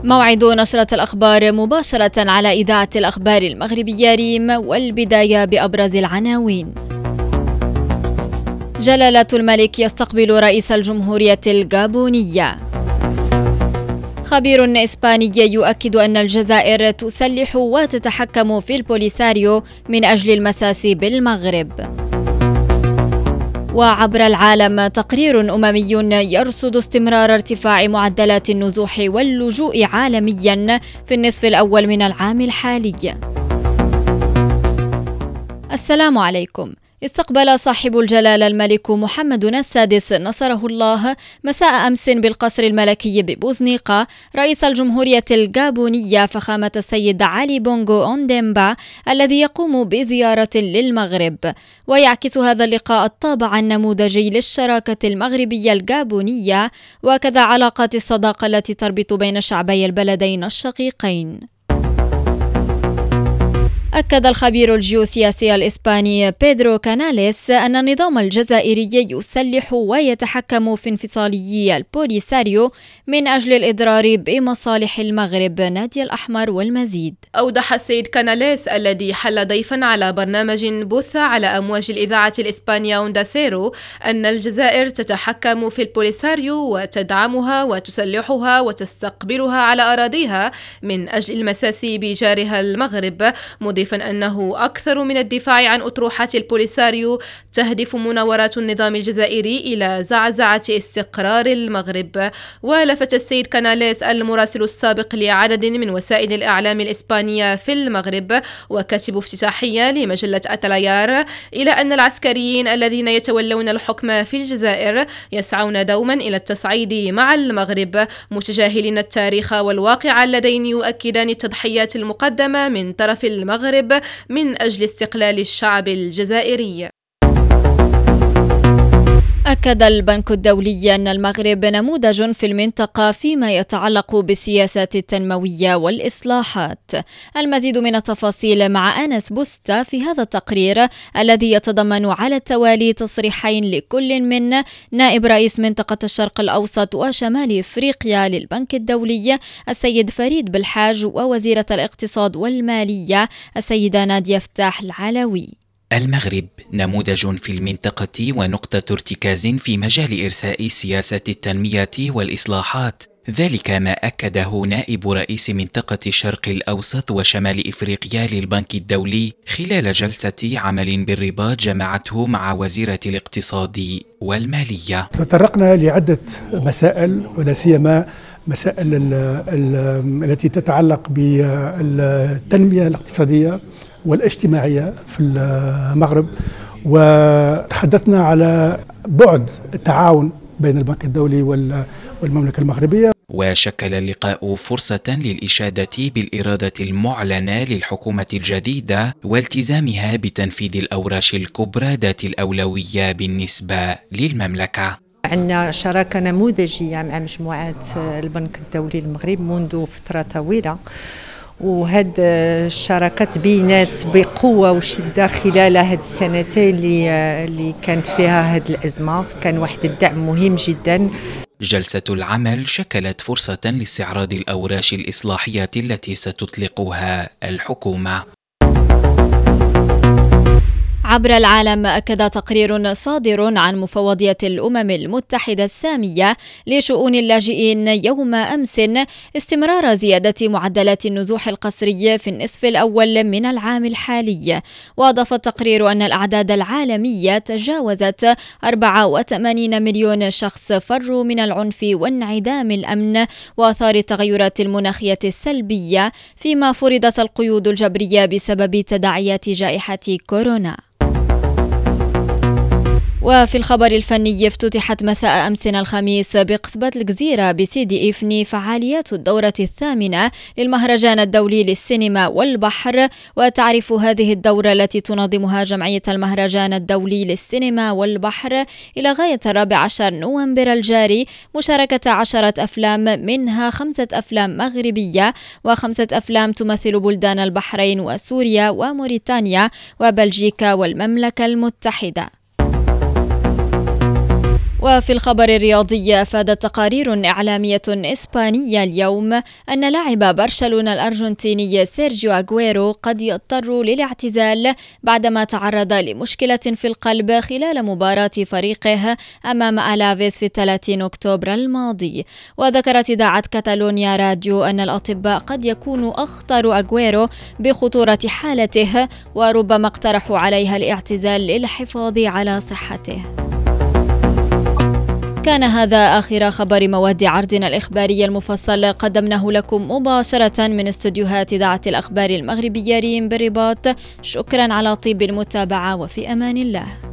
موعد نشرة الأخبار مباشرة على إذاعة الأخبار المغربية ريم، والبداية بأبرز العناوين. جلالة الملك يستقبل رئيس الجمهورية الغابونية. خبير إسباني يؤكد أن الجزائر تسلح وتتحكم في البوليساريو من أجل المساس بالمغرب. وعبر العالم تقرير أممي يرصد استمرار ارتفاع معدلات النزوح واللجوء عالميا في النصف الأول من العام الحالي. السلام عليكم. استقبل صاحب الجلالة الملك محمد السادس نصره الله مساء أمس بالقصر الملكي ببوزنيقة رئيس الجمهورية الغابونية فخامة السيد علي بونغو أونديمبا الذي يقوم بزيارة للمغرب، ويعكس هذا اللقاء الطابع النموذجي للشراكة المغربية الغابونية وكذا علاقات الصداقة التي تربط بين شعبي البلدين الشقيقين. أكد الخبير الجيوسياسي الإسباني بيدرو كاناليس أن النظام الجزائري يسلح ويتحكم في انفصاليي البوليساريو من أجل الإضرار بمصالح المغرب. نادي الأحمر والمزيد. أوضح السيد كاناليس الذي حل ضيفا على برنامج بث على أمواج الإذاعة الإسبانية أوندا سيرو أن الجزائر تتحكم في البوليساريو وتدعمها وتسلحها وتستقبلها على أراضيها من أجل المساس بجارها المغرب، مضيفا أنه أكثر من الدفاع عن أطروحات البوليساريو تهدف مناورات النظام الجزائري إلى زعزعة استقرار المغرب. ولفت السيد كاناليس المراسل السابق لعدد من وسائل الإعلام الإسبانية في المغرب وكاتب افتتاحية لمجلة أتلايار إلى أن العسكريين الذين يتولون الحكم في الجزائر يسعون دوما إلى التصعيد مع المغرب، متجاهلين التاريخ والواقع اللذين يؤكدان التضحيات المقدمة من طرف المغرب من أجل استقلال الشعب الجزائري. أكد البنك الدولي أن المغرب نموذج في المنطقة فيما يتعلق بالسياسات التنموية والإصلاحات. المزيد من التفاصيل مع أنس بوستا في هذا التقرير الذي يتضمن على التوالي تصريحين لكل من نائب رئيس منطقة الشرق الأوسط وشمال إفريقيا للبنك الدولي السيد فريد بالحاج ووزيرة الاقتصاد والمالية السيدة نادية فتاح العلوي. المغرب نموذج في المنطقة ونقطة ارتكاز في مجال إرساء سياسة التنمية والإصلاحات، ذلك ما أكده نائب رئيس منطقة الشرق الأوسط وشمال إفريقيا للبنك الدولي خلال جلسة عمل بالرباط جمعته مع وزيرة الاقتصاد والمالية. تطرقنا لعدة مسائل ولا سيما مسائل التي تتعلق بالتنمية الاقتصادية والاجتماعية في المغرب، وتحدثنا على بعد التعاون بين البنك الدولي والمملكة المغربية. وشكل اللقاء فرصة للإشادة بالإرادة المعلنة للحكومة الجديدة والتزامها بتنفيذ الأوراش الكبرى ذات الأولوية بالنسبة للمملكة. عندنا شراكة نموذجية مع مجموعة البنك الدولي المغرب منذ فترة طويلة، وهاد الشراكات بينات بقوة وشدة خلال هاد السنتين اللي كانت فيها هاد الأزمة، كان واحد الدعم مهم جدا. جلسة العمل شكلت فرصة لاستعراض الأوراش الإصلاحية التي ستطلقها الحكومة. عبر العالم أكد تقرير صادر عن مفوضية الأمم المتحدة السامية لشؤون اللاجئين يوم أمس استمرار زيادة معدلات النزوح القسري في النصف الأول من العام الحالي. وأضاف التقرير أن الأعداد العالمية تجاوزت 84 مليون شخص فروا من العنف وانعدام الأمن وآثار التغيرات المناخية السلبية، فيما فرضت القيود الجبرية بسبب تداعيات جائحة كورونا. وفي الخبر الفني افتتحت مساء أمس الخميس بقصبة الجزيرة بسيدي إفني فعاليات الدورة الثامنة للمهرجان الدولي للسينما والبحر. وتعرف هذه الدورة التي تنظمها جمعية المهرجان الدولي للسينما والبحر إلى غاية 14 نوفمبر الجاري مشاركة 10 أفلام، منها 5 أفلام مغربية و5 أفلام تمثل بلدان البحرين وسوريا وموريتانيا وبلجيكا والمملكة المتحدة. وفي الخبر الرياضي، أفادت تقارير إعلامية إسبانية اليوم أن لاعب برشلونة الأرجنتيني سيرجيو أغويرو قد يضطر للاعتزال بعدما تعرض لمشكلة في القلب خلال مباراة فريقه أمام ألافيس في 30 أكتوبر الماضي. وذكرت إذاعة كاتالونيا راديو أن الأطباء قد يكونوا أخطروا أغويرو بخطورة حالته، وربما اقترحوا عليها الاعتزال للحفاظ على صحته. كان هذا آخر خبر مواد عرضنا الإخباري المفصل، قدمناه لكم مباشرة من استوديوهات إذاعة الأخبار المغربية ريم بالرباط. شكرا على طيب المتابعة، وفي أمان الله.